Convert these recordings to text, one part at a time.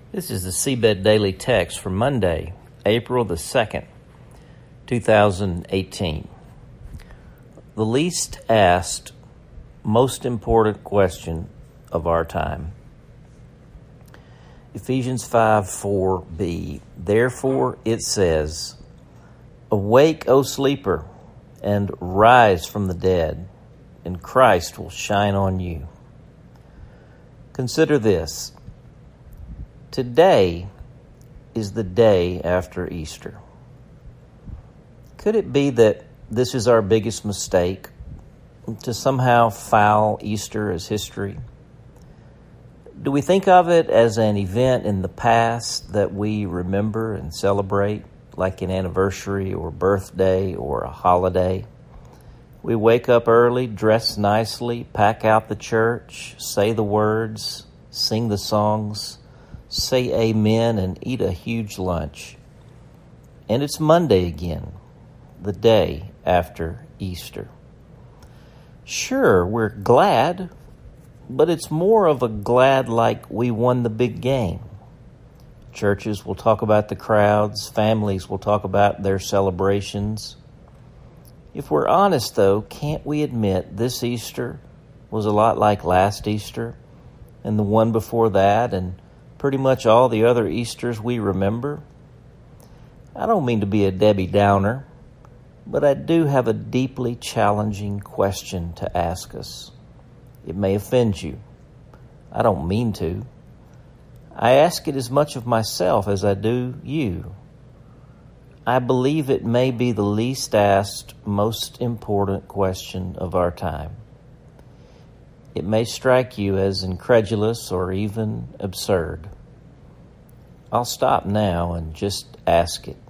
This is the Seabed Daily Text for Monday, April the 2nd, 2018. The least asked, most important question of our time. Ephesians 5:4b. Therefore it says, Awake, O sleeper, and rise from the dead, and Christ will shine on you. Consider this. Today is the day after Easter. Could it be that this is our biggest mistake, to somehow foul Easter as history? Do we think of it as an event in the past that we remember and celebrate, like an anniversary or birthday or a holiday? We wake up early, dress nicely, pack out the church, say the words, sing the songs, say amen, and eat a huge lunch. And it's Monday again, the day after Easter. Sure, we're glad, but it's more of a glad like we won the big game. Churches will talk about the crowds, families will talk about their celebrations. If we're honest, though, can't we admit this Easter was a lot like last Easter and the one before that and pretty much all the other Easters we remember? I don't mean to be a Debbie Downer, but I do have a deeply challenging question to ask us. It may offend you. I don't mean to. I ask it as much of myself as I do you. I believe it may be the least asked, most important question of our time. It may strike you as incredulous or even absurd. I'll stop now and just ask it.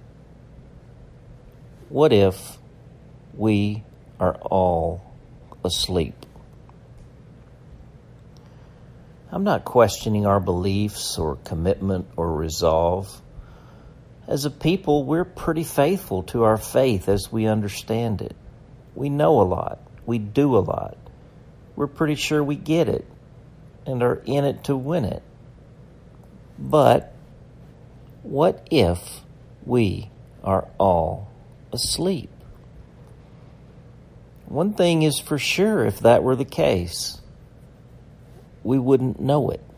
What if we are all asleep? I'm not questioning our beliefs or commitment or resolve. As a people, we're pretty faithful to our faith as we understand it. We know a lot. We do a lot. We're pretty sure we get it and are in it to win it. But what if we are all asleep? One thing is for sure, if that were the case, we wouldn't know it.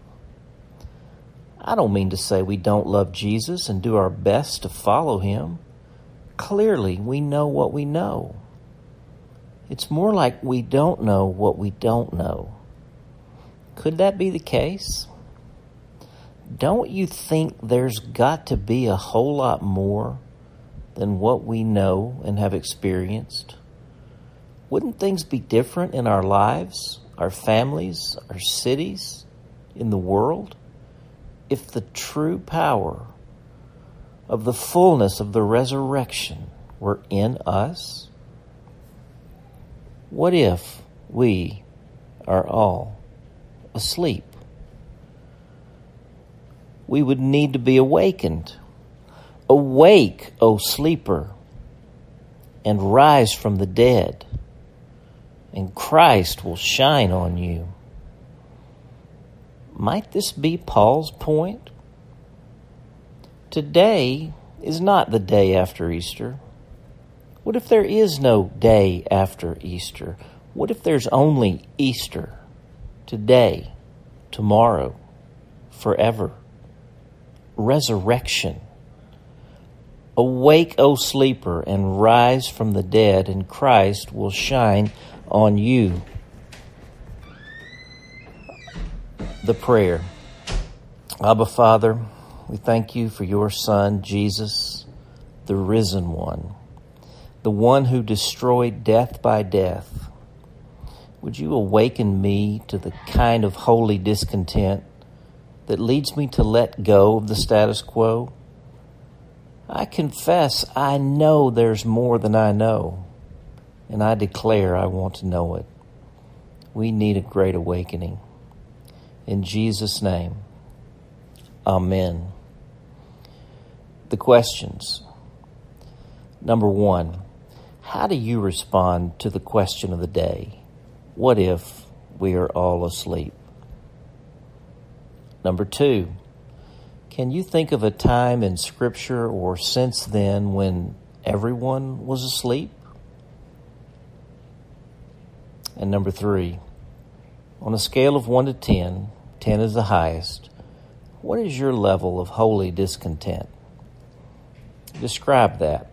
I don't mean to say we don't love Jesus and do our best to follow him. Clearly, we know what we know. It's more like we don't know what we don't know. Could that be the case? Don't you think there's got to be a whole lot more than what we know and have experienced? Wouldn't things be different in our lives, our families, our cities, in the world, if the true power of the fullness of the resurrection were in us? What if we are all asleep? We would need to be awakened. Awake, O sleeper, and rise from the dead, and Christ will shine on you. Might this be Paul's point? Today is not the day after Easter. What if there is no day after Easter? What if there's only Easter? Today, tomorrow, forever. Resurrection. Awake, O sleeper, and rise from the dead, and Christ will shine on you. The prayer. Abba, Father, we thank you for your Son, Jesus, the risen one, the one who destroyed death by death. Would you awaken me to the kind of holy discontent that leads me to let go of the status quo? I confess I know there's more than I know, and I declare I want to know it. We need a great awakening. In Jesus' name, amen. The questions. Number 1, how do you respond to the question of the day? What if we are all asleep? Number 2, Can you think of a time in Scripture or since then when everyone was asleep? And number 3, on a scale of 1 to 10, 10 is the highest, what is your level of holy discontent? Describe that.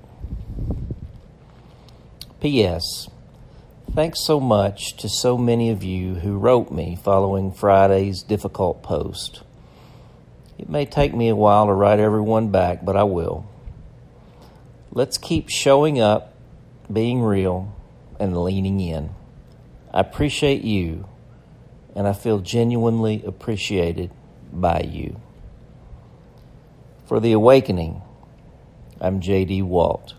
P.S. Thanks so much to so many of you who wrote me following Friday's difficult post. It may take me a while to write everyone back, but I will. Let's keep showing up, being real, and leaning in. I appreciate you, and I feel genuinely appreciated by you. For The Awakening, I'm J.D. Walt.